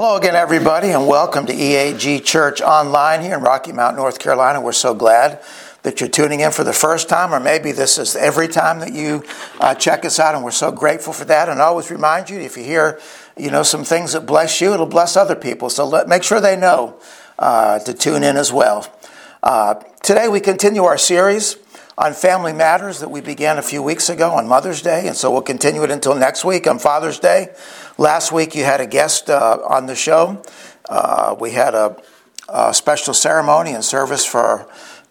Hello again, everybody, and welcome to EAG Church Online here in Rocky Mount, North Carolina. We're so glad that you're tuning in for the first time, or maybe this is every time that you check us out, and we're so grateful for that. And I always remind you, if you hear, some things that bless you, it'll bless other people. So make sure they know to tune in as well. Today we continue our series on family matters that we began a few weeks ago on Mother's Day, and so we'll continue it until next week on Father's Day. Last week you had a guest on the show. We had a special ceremony and service for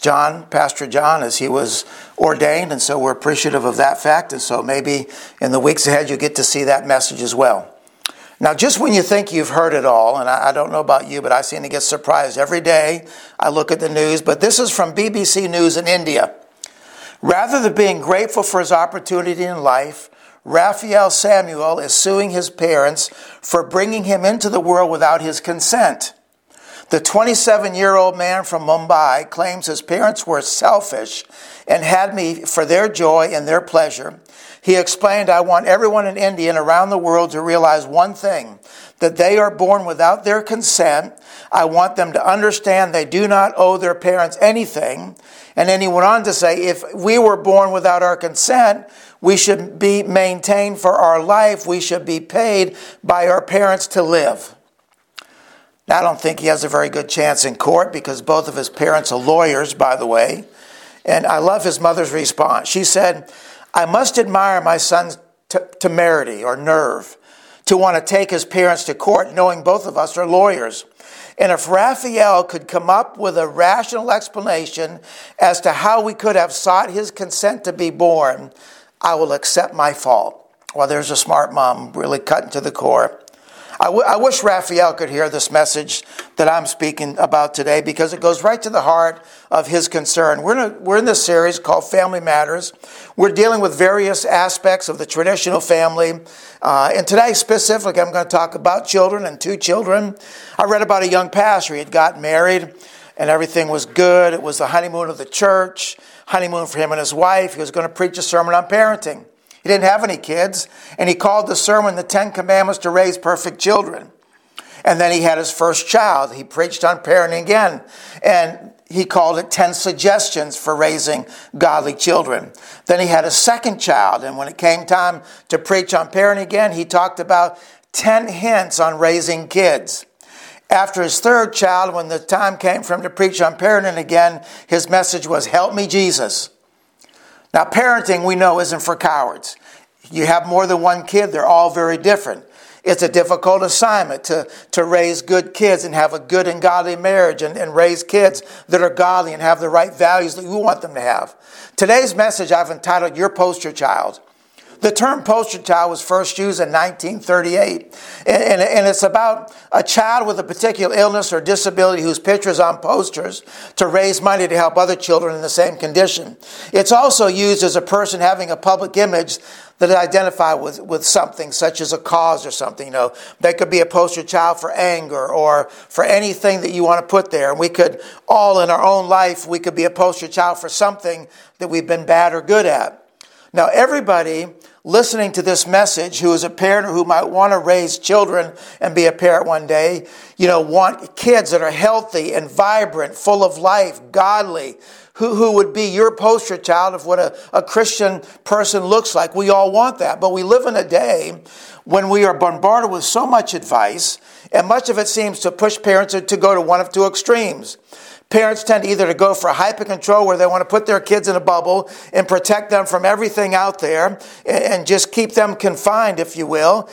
Pastor John, as he was ordained, and so we're appreciative of that fact, and so maybe in the weeks ahead you get to see that message as well. Now, just when you think you've heard it all, and I don't know about you, but I seem to get surprised every day I look at the news, but this is from BBC News in India. Rather than being grateful for his opportunity in life, Raphael Samuel is suing his parents for bringing him into the world without his consent. The 27-year-old man from Mumbai claims his parents were selfish and had me for their joy and their pleasure. He explained, "I want everyone in India and around the world to realize one thing, that they are born without their consent. I want them to understand they do not owe their parents anything." And then he went on to say, if we were born without our consent, we should be maintained for our life. We should be paid by our parents to live. Now, I don't think he has a very good chance in court because both of his parents are lawyers, by the way. And I love his mother's response. She said, "I must admire my son's temerity or nerve to want to take his parents to court, knowing both of us are lawyers. And if Raphael could come up with a rational explanation as to how we could have sought his consent to be born, I will accept my fault." Well, there's a smart mom really cutting to the core. I wish Raphael could hear this message that I'm speaking about today because it goes right to the heart of his concern. We're in this series called Family Matters. We're dealing with various aspects of the traditional family. And today specifically, I'm going to talk about children and two children. I read about a young pastor. He had gotten married and everything was good. It was the honeymoon of the church, honeymoon for him and his wife. He was going to preach a sermon on parenting. He didn't have any kids, and he called the sermon the 10 Commandments to Raise Perfect Children. And then he had his first child. He preached on parenting again, and he called it 10 Suggestions for Raising Godly Children. Then he had a second child, and when it came time to preach on parenting again, he talked about 10 hints on raising kids. After his third child, when the time came for him to preach on parenting again, his message was, "Help me, Jesus." Now, parenting, we know, isn't for cowards. You have more than one kid, they're all very different. It's a difficult assignment to raise good kids and have a good and godly marriage and raise kids that are godly and have the right values that you want them to have. Today's message I've entitled, "Your Poster Child." The term poster child was first used in 1938, and it's about a child with a particular illness or disability whose picture is on posters to raise money to help other children in the same condition. It's also used as a person having a public image that identify with something, such as a cause or something. They could be a poster child for anger or for anything that you want to put there. And we could all in our own life, we could be a poster child for something that we've been bad or good at. Now, everybody listening to this message who is a parent or who might want to raise children and be a parent one day, want kids that are healthy and vibrant, full of life, godly, who would be your poster child of what a Christian person looks like. We all want that. But we live in a day when we are bombarded with so much advice, and much of it seems to push parents to go to one of two extremes. Parents tend either to go for hyper-control, where they want to put their kids in a bubble and protect them from everything out there and just keep them confined, if you will.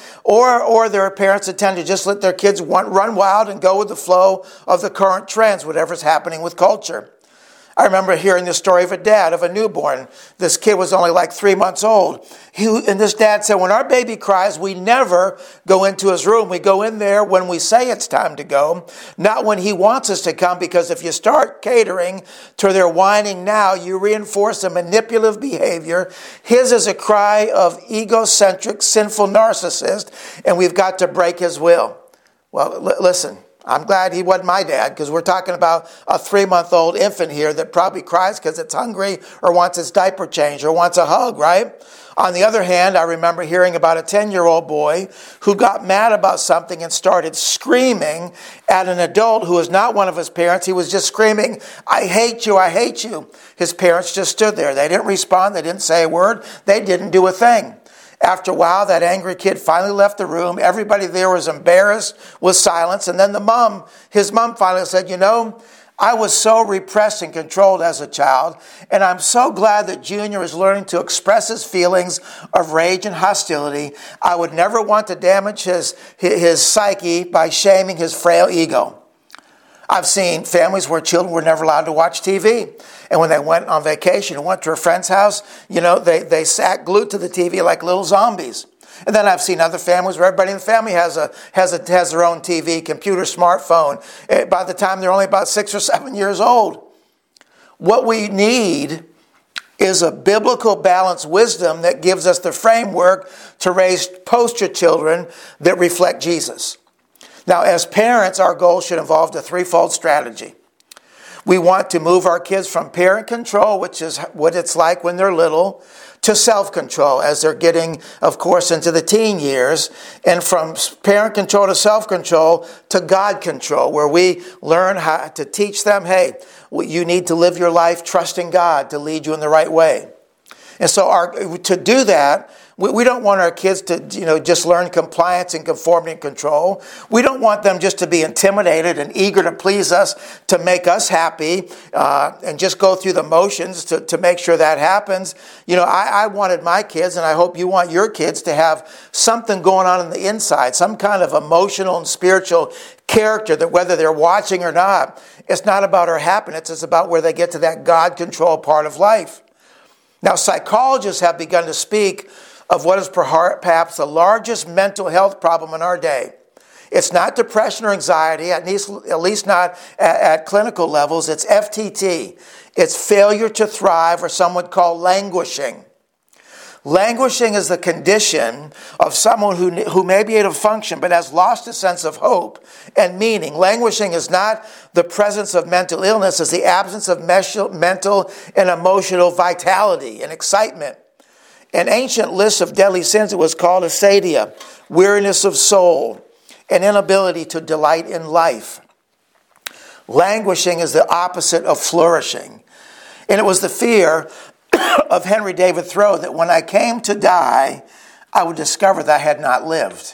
Or there are parents that tend to just let their kids run wild and go with the flow of the current trends, whatever's happening with culture. I remember hearing the story of a dad of a newborn. This kid was only like 3 months old. And this dad said, when our baby cries, we never go into his room. We go in there when we say it's time to go, not when he wants us to come, because if you start catering to their whining now, you reinforce a manipulative behavior. His is a cry of egocentric, sinful narcissist, and we've got to break his will. Well, listen, I'm glad he wasn't my dad, because we're talking about a 3-month-old infant here that probably cries because it's hungry or wants its diaper changed or wants a hug, right? On the other hand, I remember hearing about a 10-year-old boy who got mad about something and started screaming at an adult who was not one of his parents. He was just screaming, "I hate you, I hate you." His parents just stood there. They didn't respond. They didn't say a word. They didn't do a thing. After a while, that angry kid finally left the room. Everybody there was embarrassed with silence. And then his mom finally said, I was so repressed and controlled as a child, and I'm so glad that Junior is learning to express his feelings of rage and hostility. I would never want to damage his psyche by shaming his frail ego. I've seen families where children were never allowed to watch TV. And when they went on vacation and went to a friend's house, they sat glued to the TV like little zombies. And then I've seen other families where everybody in the family has their own TV, computer, smartphone. By the time they're only about 6 or 7 years old. What we need is a biblical balanced wisdom that gives us the framework to raise poster children that reflect Jesus. Now, as parents, our goal should involve a threefold strategy. We want to move our kids from parent control, which is what it's like when they're little, to self-control as they're getting, of course, into the teen years, and from parent control to self-control to God control, where we learn how to teach them, hey, you need to live your life trusting God to lead you in the right way. And so to do that, we don't want our kids to, just learn compliance and conformity and control. We don't want them just to be intimidated and eager to please us, to make us happy, and just go through the motions to make sure that happens. I wanted my kids, and I hope you want your kids to have something going on the inside, some kind of emotional and spiritual character that whether they're watching or not, it's not about our happiness, it's about where they get to that God-controlled part of life. Now, psychologists have begun to speak of what is perhaps the largest mental health problem in our day. It's not depression or anxiety, at least not at clinical levels. It's FTT. It's failure to thrive, or some would call languishing. Languishing is the condition of someone who may be able to function but has lost a sense of hope and meaning. Languishing is not the presence of mental illness, it's the absence of mental and emotional vitality and excitement. In ancient lists of deadly sins, it was called acedia, weariness of soul, an inability to delight in life. Languishing is the opposite of flourishing. And it was the fear of Henry David Thoreau that when I came to die, I would discover that I had not lived.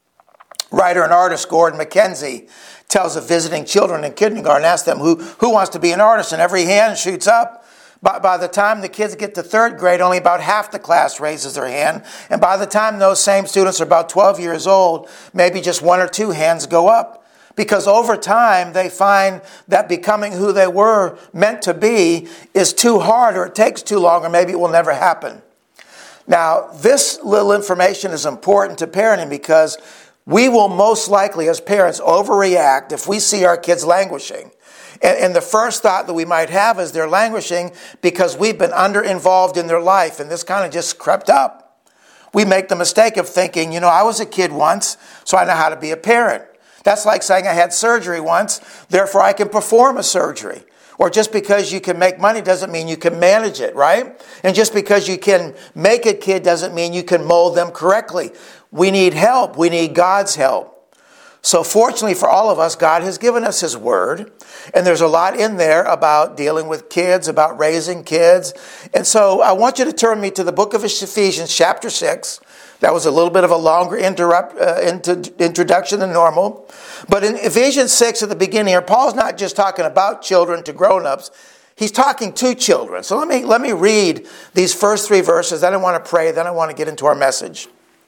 Writer and artist Gordon Mackenzie tells of visiting children in kindergarten, asks them who wants to be an artist, and every hand shoots up. By the time the kids get to third grade, only about half the class raises their hand. And by the time those same students are about 12 years old, maybe just 1 or 2 hands go up. Because over time, they find that becoming who they were meant to be is too hard, or it takes too long, or maybe it will never happen. Now, this little information is important to parenting because we will most likely, as parents, overreact if we see our kids languishing. And the first thought that we might have is they're languishing because we've been under-involved in their life, and this kind of just crept up. We make the mistake of thinking, I was a kid once, so I know how to be a parent. That's like saying I had surgery once, therefore I can perform a surgery. Or just because you can make money doesn't mean you can manage it, right? And just because you can make a kid doesn't mean you can mold them correctly. We need help. We need God's help. So fortunately for all of us, God has given us His Word. And there's a lot in there about dealing with kids, about raising kids. And so I want you to turn me to the book of Ephesians chapter 6. That was a little bit of a longer introduction than normal. But in Ephesians 6 at the beginning here, Paul's not just talking about children to grown-ups. He's talking to children. So let me read these first 3 verses. Then I want to pray. Then I want to get into our message.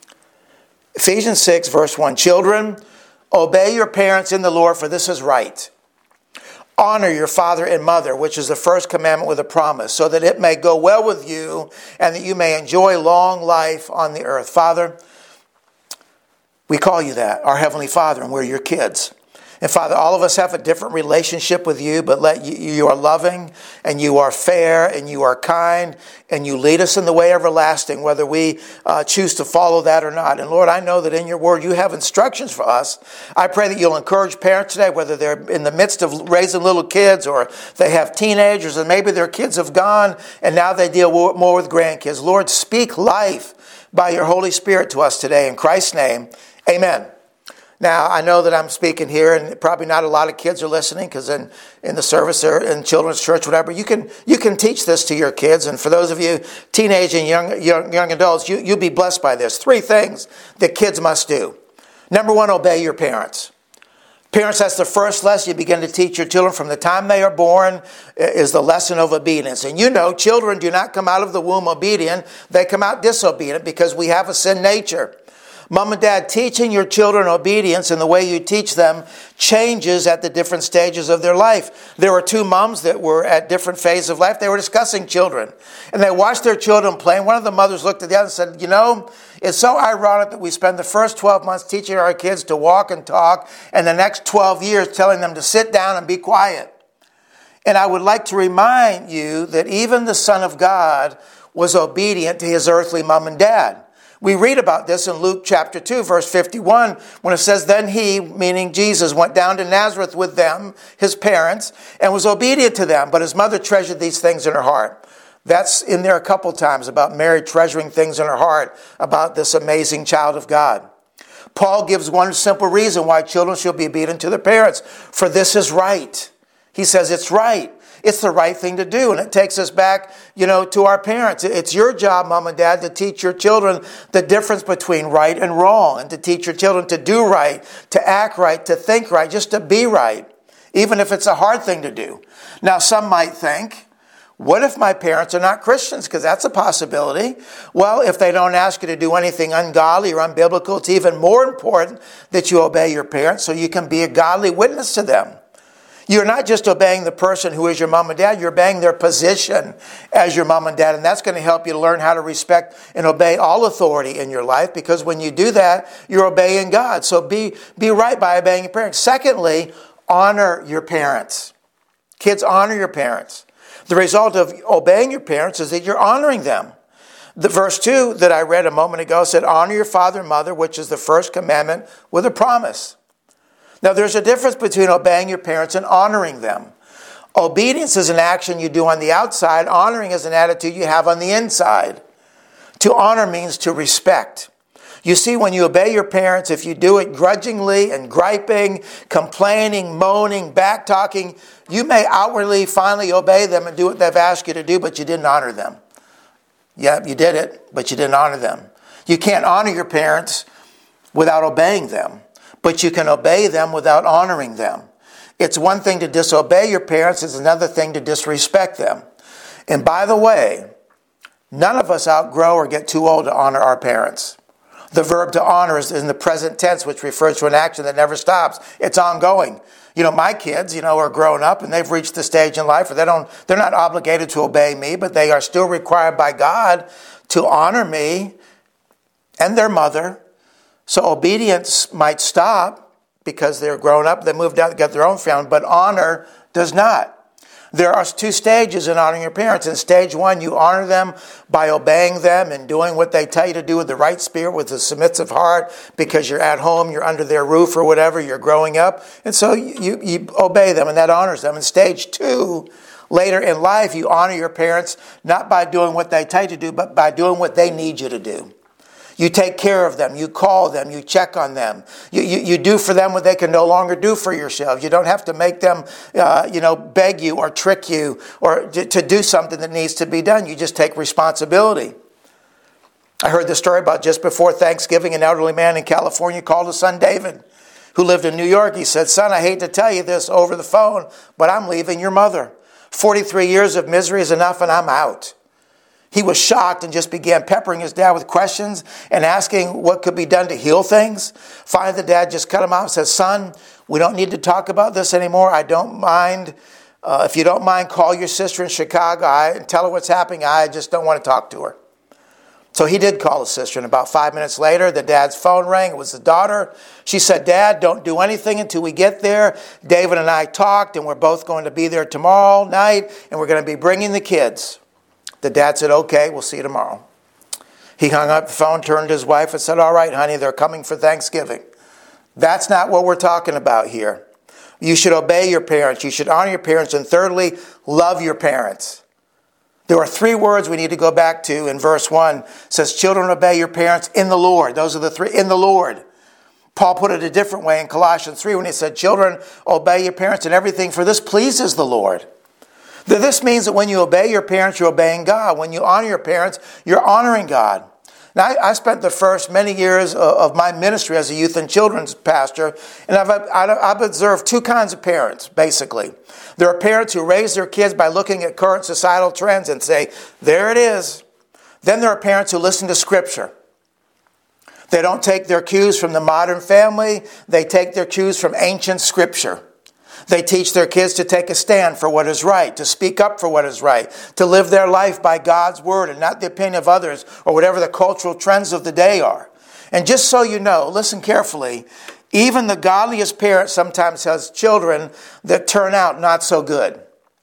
Ephesians 6 verse 1. Children, obey your parents in the Lord, for this is right. Honor your father and mother, which is the first commandment with a promise, so that it may go well with you and that you may enjoy long life on the earth. Father, we call you that, our Heavenly Father, and we're your kids. And Father, all of us have a different relationship with you, but you are loving and you are fair and you are kind and you lead us in the way everlasting, whether we choose to follow that or not. And Lord, I know that in your word you have instructions for us. I pray that you'll encourage parents today, whether they're in the midst of raising little kids or they have teenagers and maybe their kids have gone and now they deal more with grandkids. Lord, speak life by your Holy Spirit to us today. In Christ's name, amen. Now, I know that I'm speaking here, and probably not a lot of kids are listening because in the service or in children's church, whatever, you can teach this to your kids. And for those of you teenage and young adults, you'll be blessed by this. 3 things that kids must do. Number 1, obey your parents. Parents, that's the first lesson you begin to teach your children from the time they are born is the lesson of obedience. And you know, children do not come out of the womb obedient. They come out disobedient because we have a sin nature. Mom and Dad, teaching your children obedience and the way you teach them changes at the different stages of their life. There were 2 moms that were at different phases of life. They were discussing children. And they watched their children play. And one of the mothers looked at the other and said, you know, it's so ironic that we spend the first 12 months teaching our kids to walk and talk and the next 12 years telling them to sit down and be quiet. And I would like to remind you that even the Son of God was obedient to his earthly mom and dad. We read about this in Luke chapter 2, verse 51, when it says, then he, meaning Jesus, went down to Nazareth with them, his parents, and was obedient to them. But his mother treasured these things in her heart. That's in there a couple times about Mary treasuring things in her heart about this amazing child of God. Paul gives one simple reason why children should be obedient to their parents. For this is right. He says it's right. It's the right thing to do. And it takes us back, to our parents. It's your job, Mom and Dad, to teach your children the difference between right and wrong, and to teach your children to do right, to act right, to think right, just to be right, even if it's a hard thing to do. Now, some might think, what if my parents are not Christians? Because that's a possibility. Well, if they don't ask you to do anything ungodly or unbiblical, it's even more important that you obey your parents so you can be a godly witness to them. You're not just obeying the person who is your mom and dad, you're obeying their position as your mom and dad. And that's going to help you to learn how to respect and obey all authority in your life, because when you do that, you're obeying God. So be right by obeying your parents. Secondly, honor your parents. Kids, honor your parents. The result of obeying your parents is that you're honoring them. The verse 2 that I read a moment ago said, honor your father and mother, which is the first commandment with a promise. Now, there's a difference between obeying your parents and honoring them. Obedience is an action you do on the outside. Honoring is an attitude you have on the inside. To honor means to respect. You see, when you obey your parents, if you do it grudgingly and griping, complaining, moaning, back-talking, you may outwardly finally obey them and do what they've asked you to do, but you didn't honor them. Yeah, you did it, but you didn't honor them. You can't honor your parents without obeying them. But you can obey them without honoring them. It's one thing to disobey your parents. It's another thing to disrespect them. And by the way, none of us outgrow or get too old to honor our parents. The verb to honor is in the present tense, which refers to an action that never stops. It's ongoing. My kids, are grown up and they've reached the stage in life where they're not obligated to obey me, but they are still required by God to honor me and their mother. So obedience might stop because they're grown up, they moved out to get their own family, but honor does not. There are 2 stages in honoring your parents. In stage 1, you honor them by obeying them and doing what they tell you to do with the right spirit, with a submissive heart, because you're at home, you're under their roof or whatever, you're growing up. And so you obey them, and that honors them. In stage 2, later in life, you honor your parents not by doing what they tell you to do, but by doing what they need you to do. You take care of them. You call them. You check on them. You do for them what they can no longer do for yourselves. You don't have to make them, beg you or trick you or to do something that needs to be done. You just take responsibility. I heard the story about just before Thanksgiving, an elderly man in California called his son David, who lived in New York. He said, son, I hate to tell you this over the phone, but I'm leaving your mother. 43 years of misery is enough and I'm out. He was shocked and just began peppering his dad with questions and asking what could be done to heal things. Finally, the dad just cut him off and said, son, we don't need to talk about this anymore. I don't mind. If you don't mind, call your sister in Chicago and tell her what's happening. I just don't want to talk to her. So he did call his sister, and about 5 minutes later, the dad's phone rang. It was the daughter. She said, "Dad, don't do anything until we get there. David and I talked, and we're both going to be there tomorrow night, and we're going to be bringing the kids." The dad said, "Okay, we'll see you tomorrow." He hung up the phone, turned to his wife, and said, "All right, honey, they're coming for Thanksgiving." That's not what we're talking about here. You should obey your parents. You should honor your parents. And thirdly, love your parents. There are 3 words we need to go back to in verse 1. It says, "Children, obey your parents in the Lord." Those are the 3, in the Lord. Paul put it a different way in Colossians 3 when he said, "Children, obey your parents in everything, for this pleases the Lord." This means that when you obey your parents, you're obeying God. When you honor your parents, you're honoring God. Now, I spent the first many years of my ministry as a youth and children's pastor, and I've observed 2 kinds of parents, basically. There are parents who raise their kids by looking at current societal trends and say, "There it is." Then there are parents who listen to Scripture. They don't take their cues from the modern family. They take their cues from ancient Scripture. They teach their kids to take a stand for what is right, to speak up for what is right, to live their life by God's word and not the opinion of others or whatever the cultural trends of the day are. And just so you know, listen carefully, even the godliest parent sometimes has children that turn out not so good.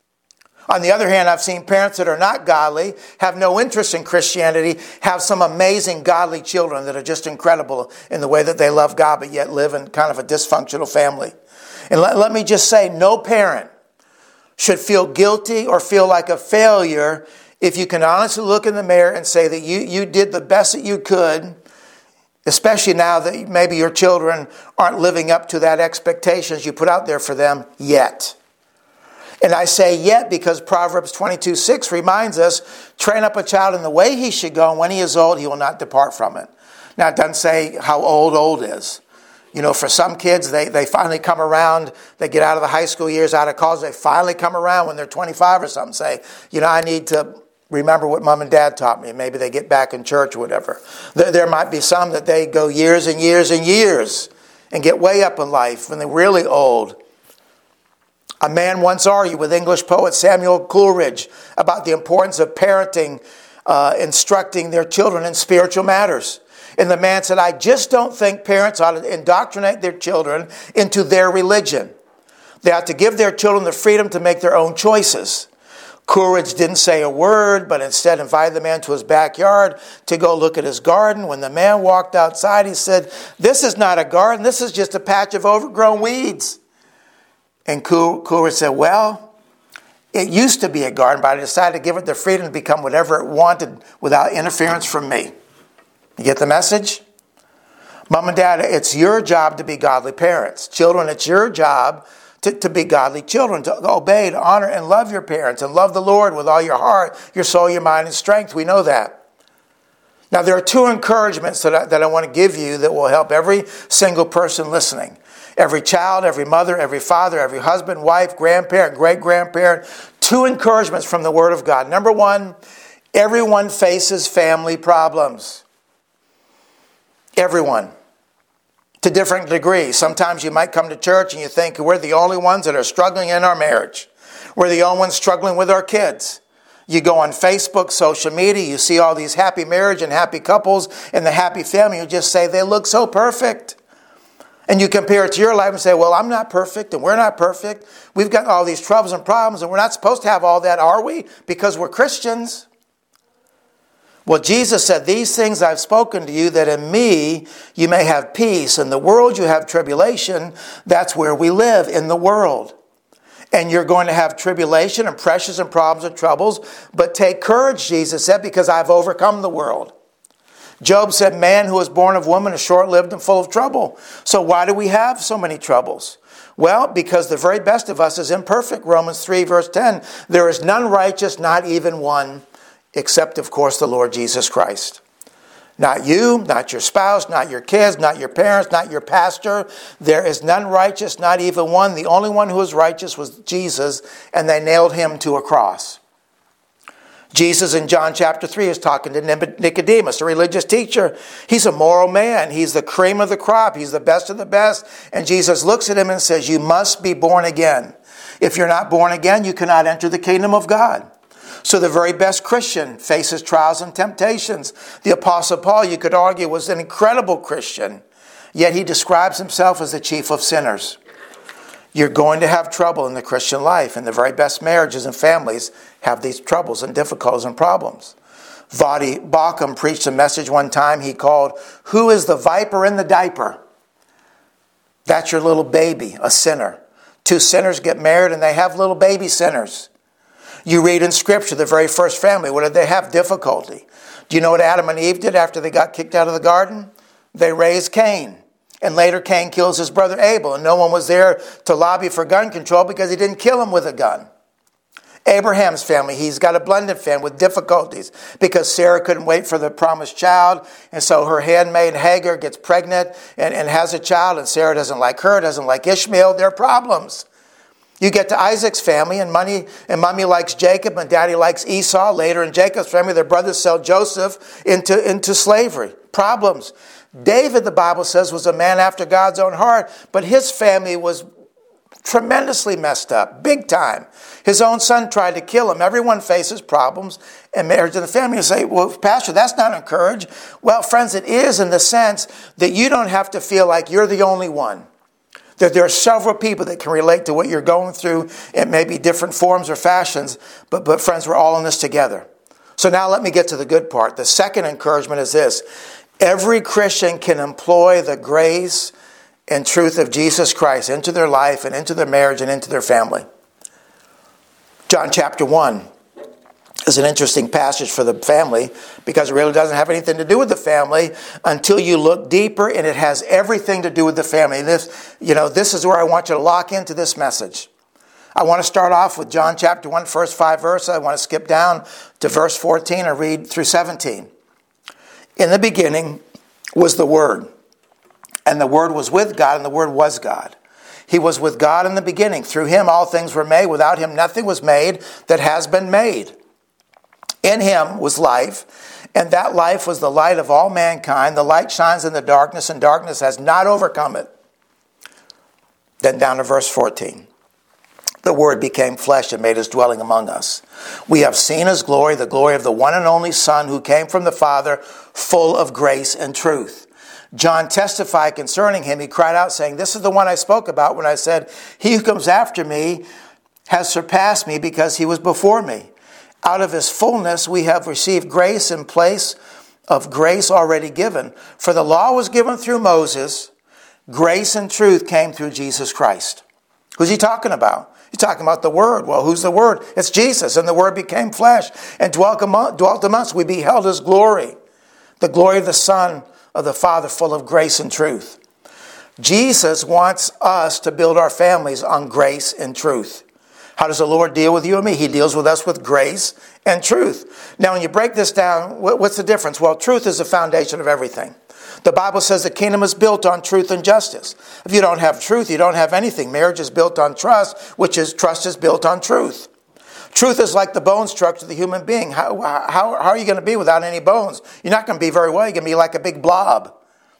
On the other hand, I've seen parents that are not godly, have no interest in Christianity, have some amazing godly children that are just incredible in the way that they love God, but yet live in kind of a dysfunctional family. And let me just say, no parent should feel guilty or feel like a failure if you can honestly look in the mirror and say that you did the best that you could, especially now that maybe your children aren't living up to that expectations you put out there for them yet. And I say yet because Proverbs 22:6 reminds us, "Train up a child in the way he should go, and when he is old, he will not depart from it." Now, it doesn't say how old is. You know, for some kids, they finally come around. They get out of the high school years, out of college. They finally come around when they're 25 or something. Say, "You know, I need to remember what mom and dad taught me." Maybe they get back in church or whatever. There might be some that they go years and years and years and get way up in life when they're really old. A man once argued with English poet Samuel Coleridge about the importance of parenting, instructing their children in spiritual matters. And the man said, "I just don't think parents ought to indoctrinate their children into their religion. They ought to give their children the freedom to make their own choices." Coleridge didn't say a word, but instead invited the man to his backyard to go look at his garden. When the man walked outside, he said, "This is not a garden. This is just a patch of overgrown weeds." And Coleridge said, "Well, it used to be a garden, but I decided to give it the freedom to become whatever it wanted without interference from me." You get the message? Mom and Dad, it's your job to be godly parents. Children, it's your job to be godly children, to obey, to honor, and love your parents, and love the Lord with all your heart, your soul, your mind, and strength. We know that. Now, there are 2 encouragements that I want to give you that will help every single person listening. Every child, every mother, every father, every husband, wife, grandparent, great-grandparent. 2 encouragements from the Word of God. Number 1, everyone faces family problems. Everyone. To different degrees. Sometimes you might come to church and you think we're the only ones that are struggling in our marriage. We're the only ones struggling with our kids. You go on Facebook, social media, you see all these happy marriage and happy couples and the happy family. You just say they look so perfect. And you compare it to your life and say, well, I'm not perfect and we're not perfect. We've got all these troubles and problems and we're not supposed to have all that, are we? Because we're Christians. Well, Jesus said, "These things I've spoken to you, that in me you may have peace. In the world you have tribulation." That's where we live, in the world. And you're going to have tribulation and pressures and problems and troubles. But take courage, Jesus said, because I've overcome the world. Job said, "Man who was born of woman is short-lived and full of trouble." So why do we have so many troubles? Well, because the very best of us is imperfect. Romans 3 verse 10, "There is none righteous, not even one, except, of course, the Lord Jesus Christ." Not you, not your spouse, not your kids, not your parents, not your pastor. There is none righteous, not even one. The only one who was righteous was Jesus, and they nailed him to a cross. Jesus in John chapter 3 is talking to Nicodemus, a religious teacher. He's a moral man. He's the cream of the crop. He's the best of the best. And Jesus looks at him and says, "You must be born again. If you're not born again, you cannot enter the kingdom of God." So the very best Christian faces trials and temptations. The Apostle Paul, you could argue, was an incredible Christian, yet he describes himself as the chief of sinners. You're going to have trouble in the Christian life, and the very best marriages and families have these troubles and difficulties and problems. Voddie Baucham preached a message one time he called, "Who is the viper in the diaper?" That's your little baby, a sinner. Two sinners get married and they have little baby sinners. You read in Scripture, the very first family, what did they have? Difficulty. Do you know what Adam and Eve did after they got kicked out of the garden? They raised Cain. And later Cain kills his brother Abel. And no one was there to lobby for gun control because he didn't kill him with a gun. Abraham's family, he's got a blended family with difficulties because Sarah couldn't wait for the promised child. And so her handmaid Hagar gets pregnant and has a child. And Sarah doesn't like her, doesn't like Ishmael. There are problems. You get to Isaac's family, and mommy likes Jacob, and daddy likes Esau. Later in Jacob's family, their brothers sell Joseph into slavery. Problems. David, the Bible says, was a man after God's own heart, but his family was tremendously messed up, big time. His own son tried to kill him. Everyone faces problems in marriage and the family. You say, well, Pastor, that's not encouraged. Well, friends, it is in the sense that you don't have to feel like you're the only one. There are several people that can relate to what you're going through. It may be different forms or fashions, but friends, we're all in this together. So now let me get to the good part. The second encouragement is this. Every Christian can employ the grace and truth of Jesus Christ into their life and into their marriage and into their family. John chapter 1 is an interesting passage for the family because it really doesn't have anything to do with the family until you look deeper, and it has everything to do with the family. This is where I want you to lock into this message. I want to start off with John chapter 1, first 5 verses. I want to skip down to verse 14 and read through 17. In the beginning was the Word, and the Word was with God, and the Word was God. He was with God in the beginning. Through him all things were made. Without him nothing was made that has been made. In him was life, and that life was the light of all mankind. The light shines in the darkness, and darkness has not overcome it. Then down to verse 14. The Word became flesh and made his dwelling among us. We have seen his glory, the glory of the one and only Son who came from the Father, full of grace and truth. John testified concerning him. He cried out saying, "This is the one I spoke about when I said, he who comes after me has surpassed me because he was before me. Out of his fullness we have received grace in place of grace already given. For the law was given through Moses. Grace and truth came through Jesus Christ." Who's he talking about? He's talking about the Word. Well, who's the Word? It's Jesus. And the Word became flesh and dwelt among us. We beheld his glory, the glory of the Son of the Father, full of grace and truth. Jesus wants us to build our families on grace and truth. How does the Lord deal with you and me? He deals with us with grace and truth. Now, when you break this down, what's the difference? Well, truth is the foundation of everything. The Bible says the kingdom is built on truth and justice. If you don't have truth, you don't have anything. Marriage is built on trust, trust is built on truth. Truth is like the bone structure of the human being. How are you going to be without any bones? You're not going to be very well. You're going to be like a big blob.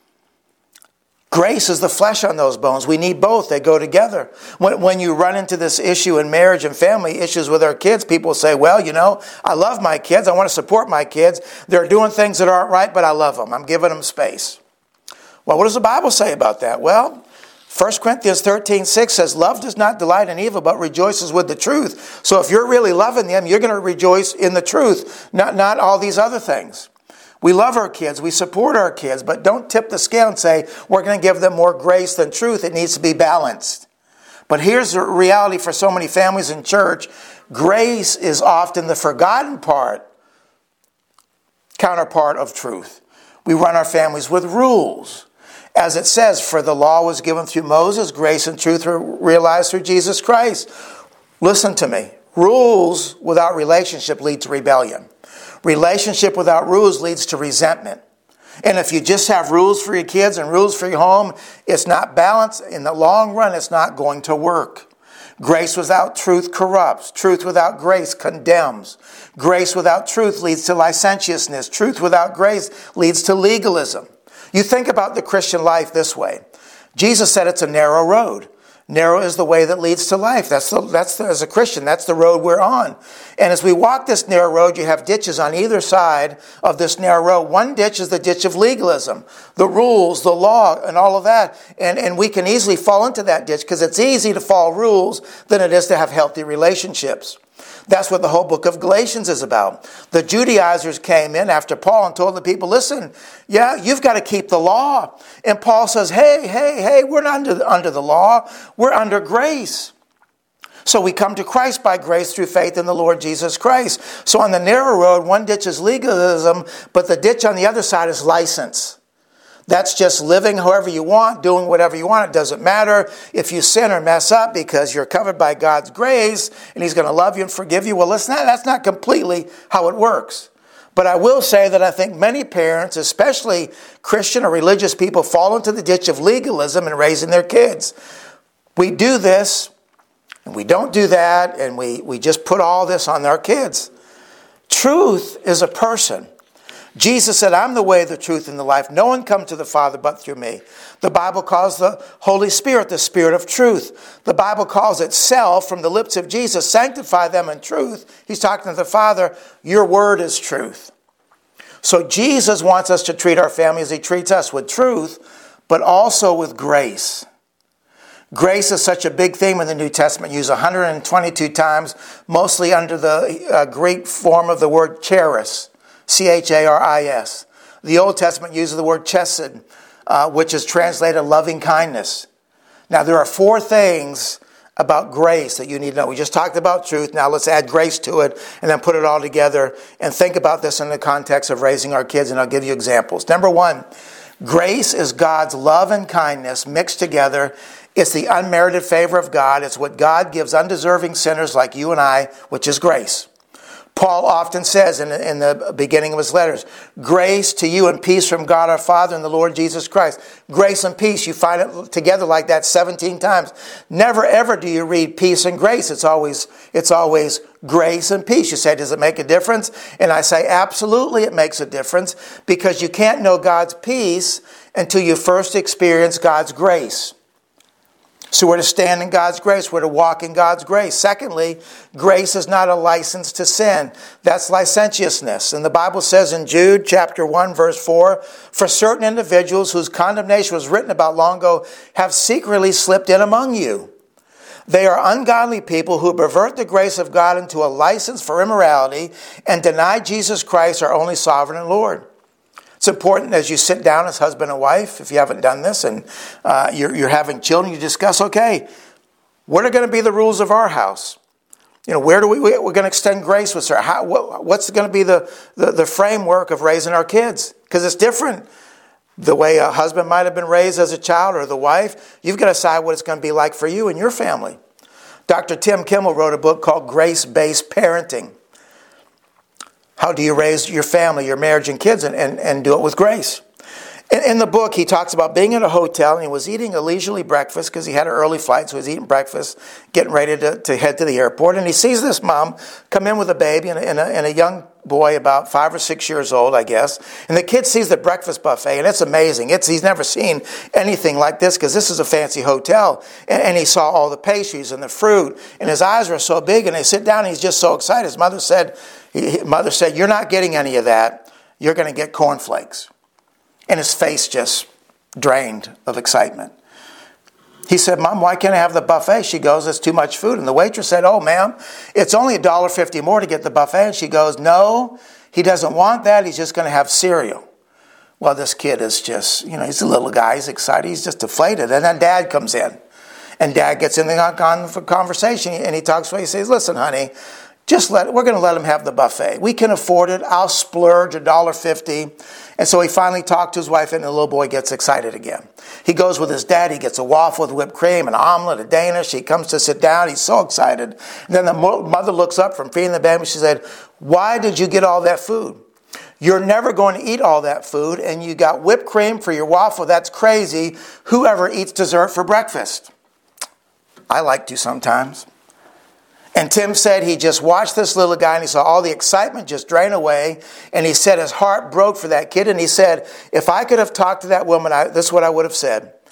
Grace is the flesh on those bones. We need both. They go together. When you run into this issue in marriage and family issues with our kids, people say, well, I love my kids. I want to support my kids. They're doing things that aren't right, but I love them. I'm giving them space. Well, what does the Bible say about that? Well, 1 Corinthians 13:6 says, love does not delight in evil, but rejoices with the truth. So if you're really loving them, you're going to rejoice in the truth, not all these other things. We love our kids, we support our kids, but don't tip the scale and say, we're going to give them more grace than truth. It needs to be balanced. But here's the reality for so many families in church. Grace is often the forgotten counterpart of truth. We run our families with rules. As it says, for the law was given through Moses, grace and truth were realized through Jesus Christ. Listen to me. Rules without relationship lead to rebellion. Relationship without rules leads to resentment. And if you just have rules for your kids and rules for your home, it's not balanced. In the long run, it's not going to work. Grace without truth corrupts. Truth without grace condemns. Grace without truth leads to licentiousness. Truth without grace leads to legalism. You think about the Christian life this way. Jesus said it's a narrow road. Narrow is the way that leads to life. As a Christian, that's the road we're on. And as we walk this narrow road, you have ditches on either side of this narrow road. One ditch is the ditch of legalism, the rules, the law, and all of that. And we can easily fall into that ditch because it's easy to follow rules than it is to have healthy relationships. That's what the whole book of Galatians is about. The Judaizers came in after Paul and told the people, listen, yeah, you've got to keep the law. And Paul says, hey, we're not under the law. We're under grace. So we come to Christ by grace through faith in the Lord Jesus Christ. So on the narrow road, one ditch is legalism, but the ditch on the other side is license. That's just living however you want, doing whatever you want. It doesn't matter if you sin or mess up because you're covered by God's grace and He's going to love you and forgive you. Well, that's not completely how it works. But I will say that I think many parents, especially Christian or religious people, fall into the ditch of legalism in raising their kids. We do this and we don't do that, and we just put all this on our kids. Truth is a person. Jesus said, I'm the way, the truth, and the life. No one comes to the Father but through me. The Bible calls the Holy Spirit the Spirit of truth. The Bible calls itself from the lips of Jesus, sanctify them in truth. He's talking to the Father, your word is truth. So Jesus wants us to treat our family as He treats us, with truth, but also with grace. Grace is such a big theme in the New Testament, used 122 times, mostly under the Greek form of the word charis. C-H-A-R-I-S. The Old Testament uses the word chesed, which is translated loving kindness. Now, there are 4 things about grace that you need to know. We just talked about truth. Now, let's add grace to it and then put it all together and think about this in the context of raising our kids, and I'll give you examples. Number 1, grace is God's love and kindness mixed together. It's the unmerited favor of God. It's what God gives undeserving sinners like you and I, which is grace. Paul often says in the beginning of his letters, grace to you and peace from God our Father and the Lord Jesus Christ. Grace and peace, you find it together like that 17 times. Never ever do you read peace and grace. It's always grace and peace. You say, does it make a difference? And I say, absolutely it makes a difference, because you can't know God's peace until you first experience God's grace. So we're to stand in God's grace. We're to walk in God's grace. Secondly, grace is not a license to sin. That's licentiousness. And the Bible says in Jude chapter 1, verse 4, for certain individuals whose condemnation was written about long ago have secretly slipped in among you. They are ungodly people who pervert the grace of God into a license for immorality and deny Jesus Christ, our only sovereign and Lord. It's important as you sit down as husband and wife, if you haven't done this, and you're having children, you discuss, okay, what are going to be the rules of our house? You know, where do we're going to extend grace with her? What's going to be the framework of raising our kids? Because it's different. The way a husband might have been raised as a child, or the wife, you've got to decide what it's going to be like for you and your family. Dr. Tim Kimmel wrote a book called Grace-Based Parenting. How do you raise your family, your marriage, and kids, and do it with grace? In the book, he talks about being in a hotel, and he was eating a leisurely breakfast because he had an early flight, so he was eating breakfast, getting ready to head to the airport. And he sees this mom come in with a baby and a young boy about 5 or 6 years old, I guess. And the kid sees the breakfast buffet, and it's amazing. He's never seen anything like this because this is a fancy hotel. And he saw all the pastries and the fruit, and his eyes were so big, and they sit down, and he's just so excited. His mother said, you're not getting any of that. You're going to get cornflakes. And his face just drained of excitement. He said, Mom, why can't I have the buffet? She goes, it's too much food. And the waitress said, oh, ma'am, it's only $1.50 more to get the buffet. And she goes, no, he doesn't want that. He's just going to have cereal. Well, this kid is just, he's a little guy. He's excited. He's just deflated. And then Dad comes in. And Dad gets in the conversation. And he talks to me. He says, listen, honey, we're going to let him have the buffet. We can afford it. I'll splurge $1.50. And so he finally talked to his wife, and the little boy gets excited again. He goes with his dad. He gets a waffle with whipped cream, an omelet, a Danish. He comes to sit down. He's so excited. And then the mother looks up from feeding the baby. She said, why did you get all that food? You're never going to eat all that food, and you got whipped cream for your waffle. That's crazy. Whoever eats dessert for breakfast? I like to sometimes. And Tim said he just watched this little guy and he saw all the excitement just drain away. And he said his heart broke for that kid. And he said, if I could have talked to that woman, this is what I would have said.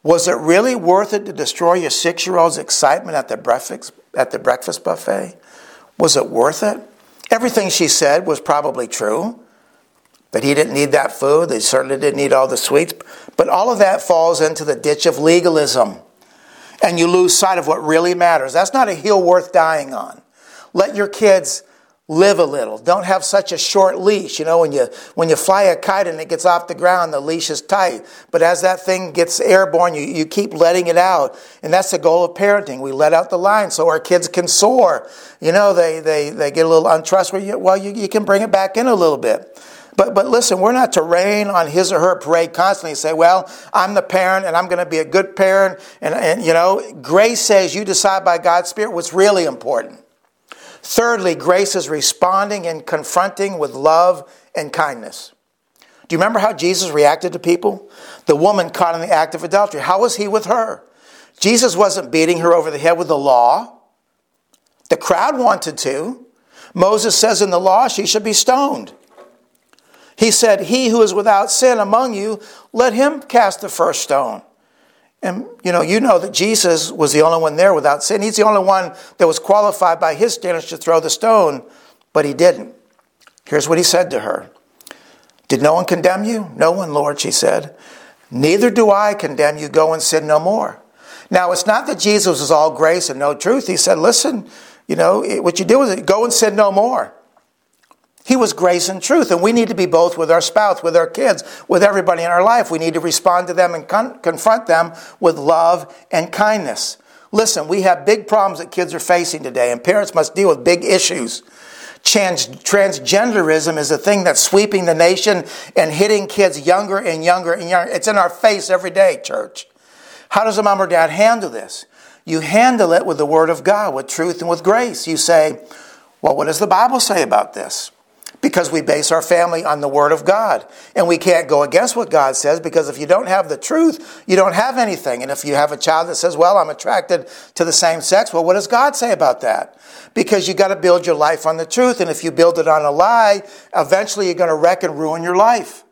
Was it really worth it to destroy your 6-year-old's excitement at the breakfast buffet? Was it worth it? Everything she said was probably true. That he didn't need that food. They certainly didn't need all the sweets. But all of that falls into the ditch of legalism. And you lose sight of what really matters. That's not a hill worth dying on. Let your kids live a little. Don't have such a short leash. You know, when you fly a kite and it gets off the ground, the leash is tight. But as that thing gets airborne, you keep letting it out. And that's the goal of parenting. We let out the line so our kids can soar. You know, they get a little untrustworthy. Well, you can bring it back in a little bit. But listen, we're not to rain on his or her parade constantly and say, well, I'm the parent and I'm going to be a good parent. And you know, grace says you decide by God's Spirit what's really important. Thirdly, grace is responding and confronting with love and kindness. Do you remember how Jesus reacted to people? The woman caught in the act of adultery. How was he with her? Jesus wasn't beating her over the head with the law. The crowd wanted to. Moses says in the law she should be stoned. He said, he who is without sin among you, let him cast the first stone. And you know that Jesus was the only one there without sin. He's the only one that was qualified by his standards to throw the stone, but he didn't. Here's what he said to her. Did no one condemn you? No one, Lord, she said. Neither do I condemn you. Go and sin no more. Now, it's not that Jesus was all grace and no truth. He said, listen, what you do is go and sin no more. He was grace and truth, and we need to be both with our spouse, with our kids, with everybody in our life. We need to respond to them and confront them with love and kindness. Listen, we have big problems that kids are facing today, and parents must deal with big issues. Transgenderism is a thing that's sweeping the nation and hitting kids younger and younger and younger. It's in our face every day, church. How does a mom or dad handle this? You handle it with the Word of God, with truth and with grace. You say, well, what does the Bible say about this? Because we base our family on the Word of God. And we can't go against what God says, because if you don't have the truth, you don't have anything. And if you have a child that says, well, I'm attracted to the same sex, well, what does God say about that? Because you got to build your life on the truth. And if you build it on a lie, eventually you're going to wreck and ruin your life.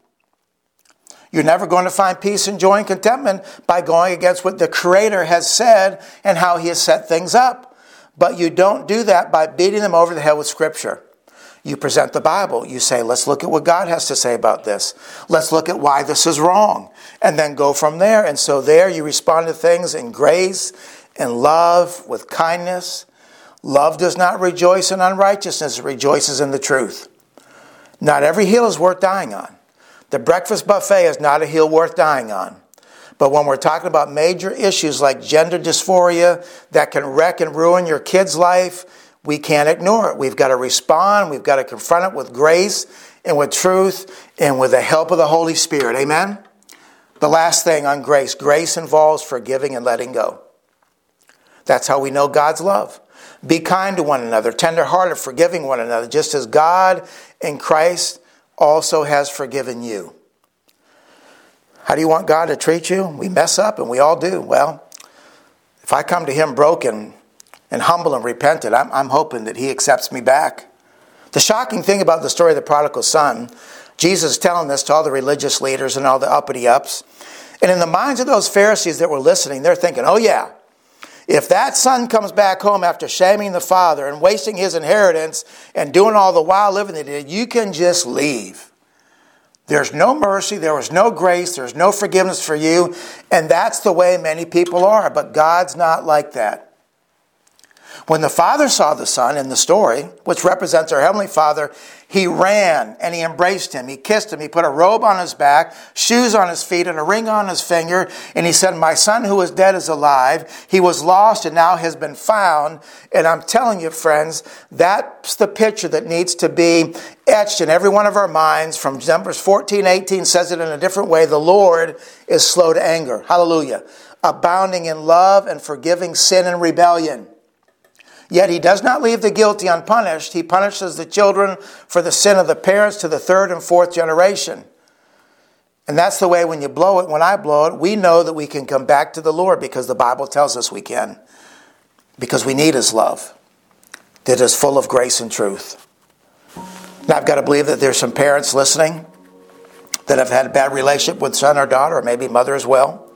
You're never going to find peace and joy and contentment by going against what the Creator has said and how He has set things up. But you don't do that by beating them over the head with Scripture. You present the Bible. You say, let's look at what God has to say about this. Let's look at why this is wrong. And then go from there. And so there you respond to things in grace and love with kindness. Love does not rejoice in unrighteousness. It rejoices in the truth. Not every hill is worth dying on. The breakfast buffet is not a hill worth dying on. But when we're talking about major issues like gender dysphoria that can wreck and ruin your kid's life, we can't ignore it. We've got to respond. We've got to confront it with grace and with truth and with the help of the Holy Spirit. Amen? The last thing on grace. Grace involves forgiving and letting go. That's how we know God's love. Be kind to one another, tender-hearted, forgiving one another, just as God in Christ also has forgiven you. How do you want God to treat you? We mess up, and we all do. Well, if I come to Him broken and humble and repentant, I'm hoping that He accepts me back. The shocking thing about the story of the prodigal son, Jesus is telling this to all the religious leaders and all the uppity-ups. And in the minds of those Pharisees that were listening, they're thinking, oh yeah, if that son comes back home after shaming the father and wasting his inheritance and doing all the wild living they did, you can just leave. There's no mercy, there was no grace, there's no forgiveness for you, and that's the way many people are. But God's not like that. When the Father saw the Son in the story, which represents our Heavenly Father, He ran and He embraced Him. He kissed Him. He put a robe on His back, shoes on His feet, and a ring on His finger. And He said, my son who was dead is alive. He was lost and now has been found. And I'm telling you, friends, that's the picture that needs to be etched in every one of our minds. From Numbers 14:18 says it in a different way. The Lord is slow to anger. Hallelujah. Abounding in love and forgiving sin and rebellion. Yet He does not leave the guilty unpunished. He punishes the children for the sin of the parents to the third and fourth generation. And that's the way when you blow it, when I blow it, we know that we can come back to the Lord because the Bible tells us we can. Because we need His love that is full of grace and truth. Now I've got to believe that there's some parents listening that have had a bad relationship with son or daughter, or maybe mother as well.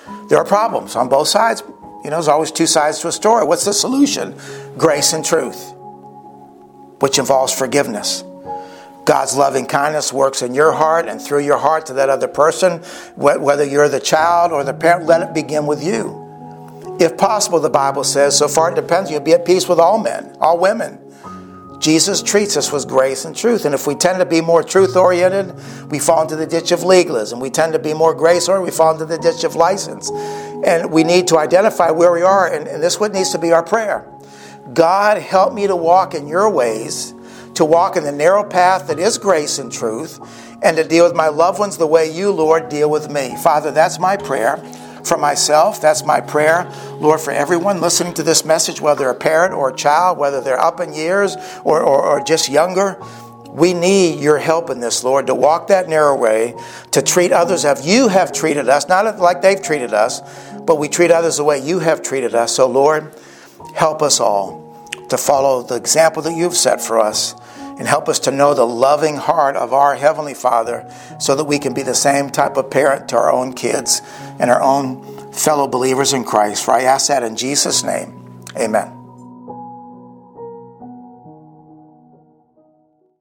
there are problems on both sides. There's always two sides to a story. What's the solution? Grace and truth, which involves forgiveness. God's loving kindness works in your heart and through your heart to that other person. Whether you're the child or the parent, let it begin with you. If possible, the Bible says, so far it depends, you'll be at peace with all men, all women. Jesus treats us with grace and truth. And if we tend to be more truth-oriented, we fall into the ditch of legalism. We tend to be more grace-oriented, we fall into the ditch of license. And we need to identify where we are. And this is what needs to be our prayer. God, help me to walk in your ways, to walk in the narrow path that is grace and truth, and to deal with my loved ones the way you, Lord, deal with me. Father, that's my prayer for myself. That's my prayer, Lord, for everyone listening to this message, whether a parent or a child, whether they're up in years or just younger. We need your help in this, Lord, to walk that narrow way, to treat others as you have treated us, not like they've treated us, but we treat others the way you have treated us. So, Lord, help us all to follow the example that you've set for us, and help us to know the loving heart of our Heavenly Father so that we can be the same type of parent to our own kids and our own fellow believers in Christ. For I ask that in Jesus' name. Amen.